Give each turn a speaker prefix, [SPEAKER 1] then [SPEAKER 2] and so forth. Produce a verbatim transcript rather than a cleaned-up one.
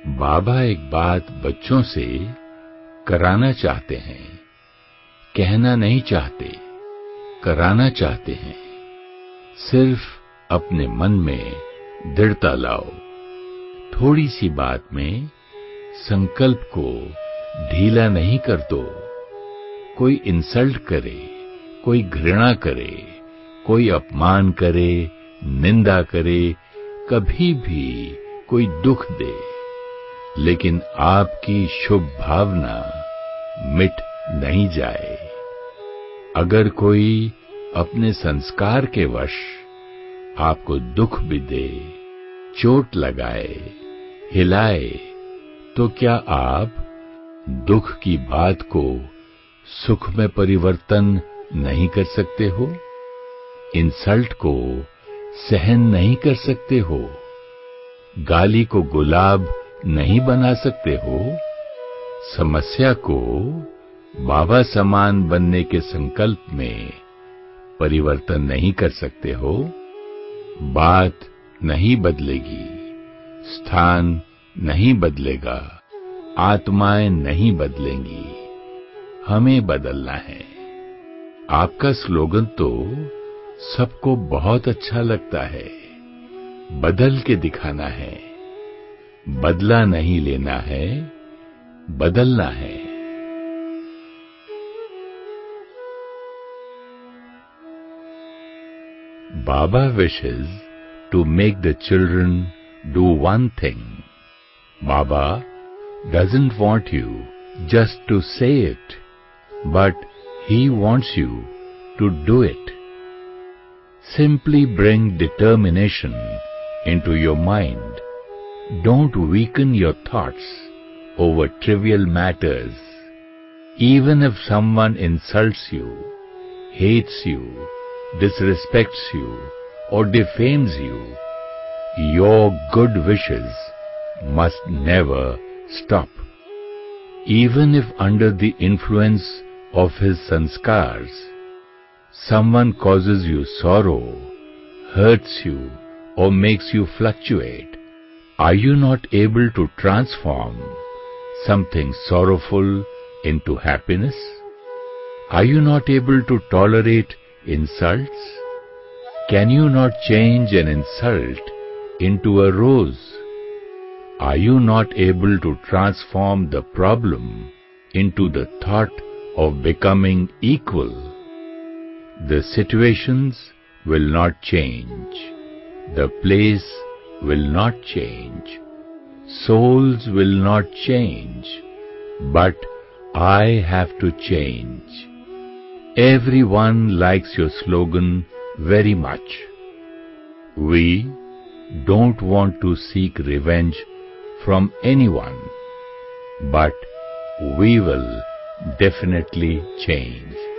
[SPEAKER 1] बाबा एक बात बच्चों से कराना चाहते हैं, कहना नहीं चाहते, कराना चाहते हैं। सिर्फ अपने मन में दृढ़ता लाओ। थोड़ी सी बात में संकल्प को ढीला नहीं कर दो। कोई इंसल्ट करे, कोई घृणा करे, कोई अपमान करे, निंदा करे, कभी भी कोई दुख दे, लेकिन आपकी शुभ भावना मिट नहीं जाए। अगर कोई अपने संस्कार के वश आपको दुख भी दे, चोट लगाए, हिलाए, तो क्या आप दुख की बात को सुख में परिवर्तन नहीं कर सकते हो? इंसल्ट को सहन नहीं कर सकते हो? गाली को गुलाब नहीं बना सकते हो? समस्या को बाबा समान बनने के संकल्प में परिवर्तन नहीं कर सकते हो? बात नहीं बदलेगी, स्थान नहीं बदलेगा, आत्माएं नहीं बदलेंगी, हमें बदलना है। आपका स्लोगन तो सबको बहुत अच्छा लगता है, बदल के दिखाना है। बदला नहीं लेना है, बदलना है। Baba wishes to make the children do one thing. Baba doesn't want you just to say it, but he wants you to do it. Simply bring determination into your mind. Don't weaken your thoughts over trivial matters. Even if someone insults you, hates you, disrespects you, or defames you, your good wishes must never stop. Even if under the influence of his sanskars, someone causes you sorrow, hurts you, or makes you fluctuate, are you not able to transform something sorrowful into happiness? Are you not able to tolerate insults? Can you not change an insult into a rose? Are you not able to transform the problem into the thought of becoming equal? The situations will not change. The place will not change. Souls will not change. But I have to change. Everyone likes your slogan very much. We don't want to seek revenge from anyone, but we will definitely change.